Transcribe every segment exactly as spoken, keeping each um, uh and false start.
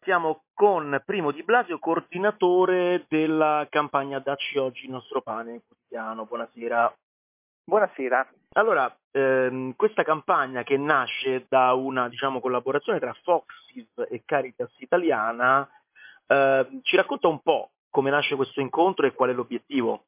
Siamo con Primo Di Blasio, coordinatore della campagna Dacci oggi il nostro pane quotidiano. Buonasera. Buonasera. Allora, ehm, questa campagna che nasce da una, diciamo, collaborazione tra Foxiv e Caritas Italiana, ehm, ci racconta un po' come nasce questo incontro e qual è l'obiettivo?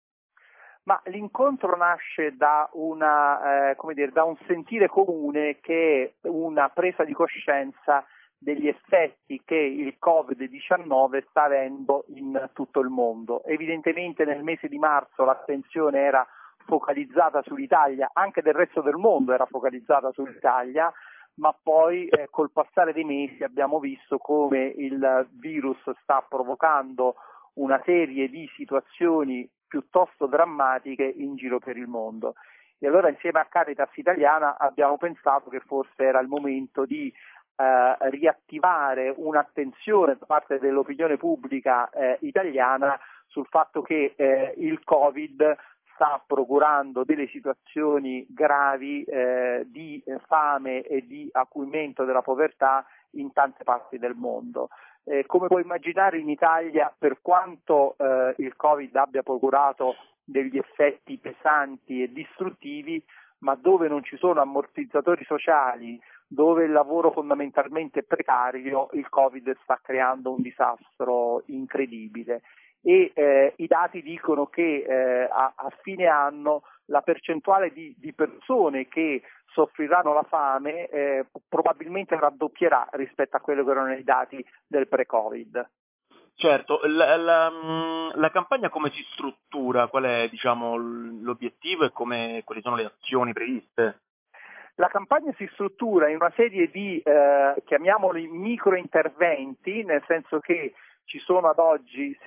Ma l'incontro nasce da, una, eh, come dire, da un sentire comune che è una presa di coscienza degli effetti che il covid diciannove sta avendo in tutto il mondo. Evidentemente nel mese di marzo l'attenzione era focalizzata sull'Italia, anche del resto del mondo era focalizzata sull'Italia, ma poi eh, col passare dei mesi abbiamo visto come il virus sta provocando una serie di situazioni piuttosto drammatiche in giro per il mondo. E allora insieme a Caritas Italiana abbiamo pensato che forse era il momento di eh, riattivare un'attenzione da parte dell'opinione pubblica eh, italiana sul fatto che eh, il Covid sta procurando delle situazioni gravi eh, di fame e di acuimento della povertà in tante parti del mondo. Eh, come puoi immaginare in Italia, per quanto eh, il Covid abbia procurato degli effetti pesanti e distruttivi, ma dove non ci sono ammortizzatori sociali, dove il lavoro fondamentalmente è precario, il Covid sta creando un disastro incredibile. E eh, i dati dicono che eh, a, a fine anno la percentuale di, di persone che soffriranno la fame eh, probabilmente raddoppierà rispetto a quello che erano i dati del pre-Covid. Certo, la, la, la campagna come si struttura? Qual è, diciamo, l'obiettivo e come, quali sono le azioni previste? La campagna si struttura in una serie di, eh, chiamiamoli microinterventi, nel senso che ci sono ad oggi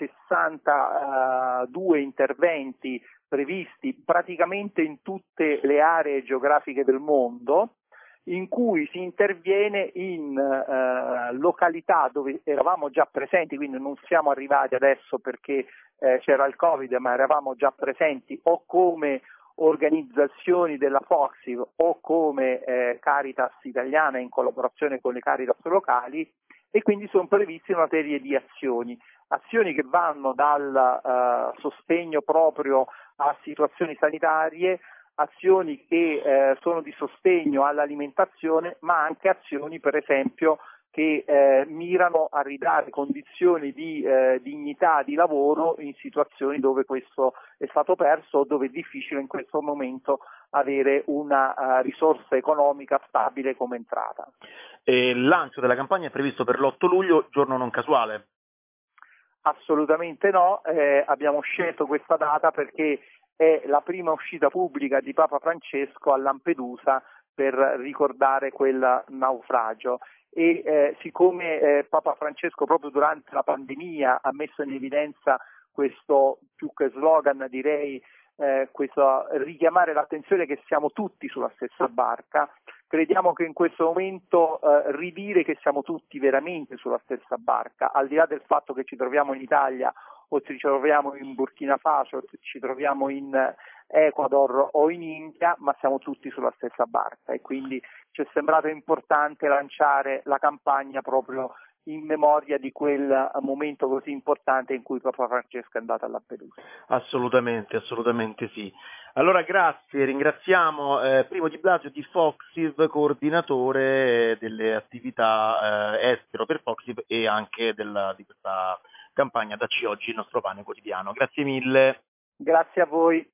sessantadue interventi previsti praticamente in tutte le aree geografiche del mondo, in cui si interviene in eh, località dove eravamo già presenti, quindi non siamo arrivati adesso perché eh, c'era il Covid, ma eravamo già presenti o come organizzazioni della Foxiv o come eh, Caritas Italiana in collaborazione con le Caritas locali, e quindi sono previste una serie di azioni, azioni che vanno dal eh, sostegno proprio a situazioni sanitarie, azioni che eh, sono di sostegno all'alimentazione, ma anche azioni per esempio che eh, mirano a ridare condizioni di eh, dignità di lavoro in situazioni dove questo è stato perso o dove è difficile in questo momento avere una uh, risorsa economica stabile come entrata. E il lancio della campagna è previsto per l'otto luglio, giorno non casuale? Assolutamente no, eh, abbiamo scelto questa data perché è la prima uscita pubblica di Papa Francesco a Lampedusa per ricordare quel naufragio. E eh, siccome eh, Papa Francesco proprio durante la pandemia ha messo in evidenza questo, più che slogan direi, eh, questo richiamare l'attenzione che siamo tutti sulla stessa barca, crediamo che in questo momento eh, ridire che siamo tutti veramente sulla stessa barca, al di là del fatto che ci troviamo in Italia o ci troviamo in Burkina Faso, ci troviamo in Ecuador o in India, ma siamo tutti sulla stessa barca e quindi ci è sembrato importante lanciare la campagna proprio in memoria di quel momento così importante in cui Papa Francesco è andato a Lampedusa. Assolutamente, assolutamente sì. Allora grazie, ringraziamo eh, Primo Di Blasio di Foxiv, coordinatore delle attività eh, estero per Foxiv e anche della, di questa campagna Dacci oggi il nostro pane quotidiano. Grazie mille. Grazie a voi.